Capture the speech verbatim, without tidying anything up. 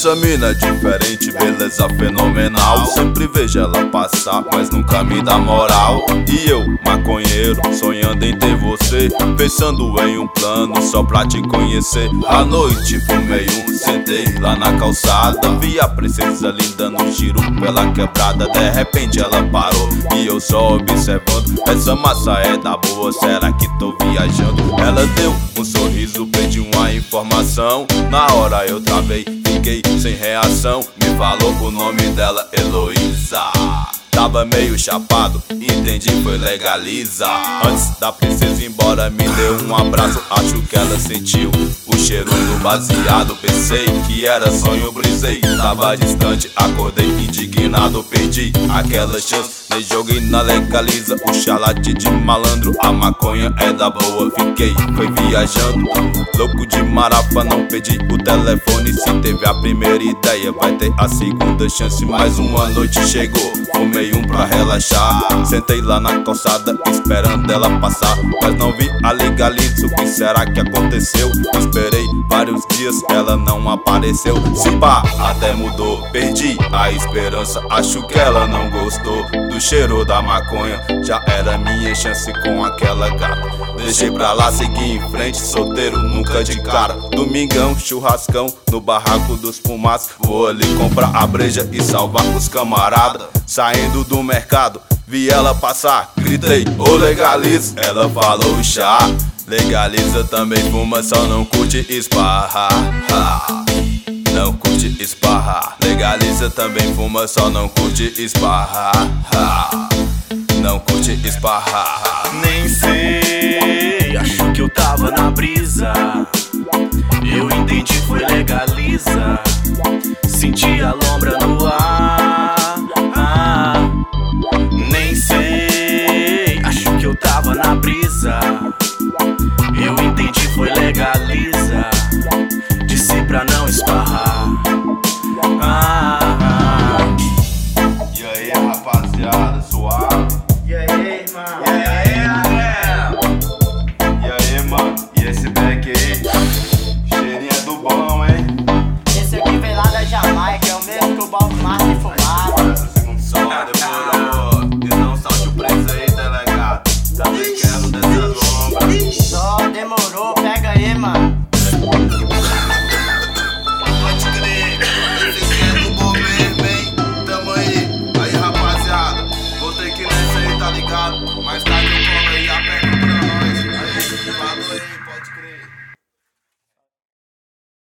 Essa mina é diferente, beleza fenomenal. Sempre vejo ela passar, mas nunca me dá moral. E eu, maconheiro, sonhando em ter você, pensando em um plano só pra te conhecer. À noite fumei um, sentei lá na calçada, vi a princesa linda no giro pela quebrada. De repente ela parou e eu só observando. Essa massa é da boa, será que tô viajando? Ela deu um sorriso, pedi uma informação. Na hora eu travei, fiquei sem reação. Me falou o nome dela, Heloísa. Tava meio chapado, entendi, foi legaliza. Antes da princesa ir embora, me deu um abraço. Acho que ela sentiu o cheiro do baseado. Pensei que era sonho, brisei. Tava distante, acordei indignado. Perdi aquela chance, me joguei na legaliza. O chalate de malandro, a maconha é da boa. Fiquei, foi viajando, louco de marapa. Não pedi o telefone, se teve a primeira ideia, vai ter a segunda chance. Mais uma noite chegou, fumei um pra relaxar. Sentei lá na calçada, esperando ela passar, mas não vi a legaliza. O que será que aconteceu? Esperei vários dias, ela não apareceu. Se pá, até mudou, perdi a esperança. Acho que ela não gostou do cheiro da maconha. Já era minha chance com aquela gata. Deixei pra lá, segui em frente, solteiro, nunca de cara. Domingão, churrascão, no barraco dos fumaços. Vou ali comprar a breja e salvar os camarada. Saindo do mercado, vi ela passar, gritei, ô legaliza. Ela falou chá, legaliza também fuma, só não curte esparra. Não curte esparra. Legaliza também fuma, só não curte esparra. Não curte esparra. Nem sei, acho que eu tava na brisa. Eu entendi, foi legaliza. Senti a lombra no ar. Ah, nem sei, acho que eu tava na brisa. Eu entendi, foi legaliza. Disse pra não esparrar. Ah, ah. E aí, rapaziada, suave? E aí, mano? E aí, galera? E aí, mano? E esse beck aí? Cheirinho é do bom, hein? Esse aqui vem lá da Jamaica, é o mesmo que o Bob Marley fumava. Essa segunda só demorou. E não salte o preço aí, delegado. Também quero dessa lombra. Só demorou, pega aí, mano. Pode crer, esse é do bom mesmo, hein? Tamo aí. Aí, rapaziada, vou ter que ir nessa aí, tá ligado? Mais tarde eu colo aí, aperta pra nós. Aí, falou aí, pode crer.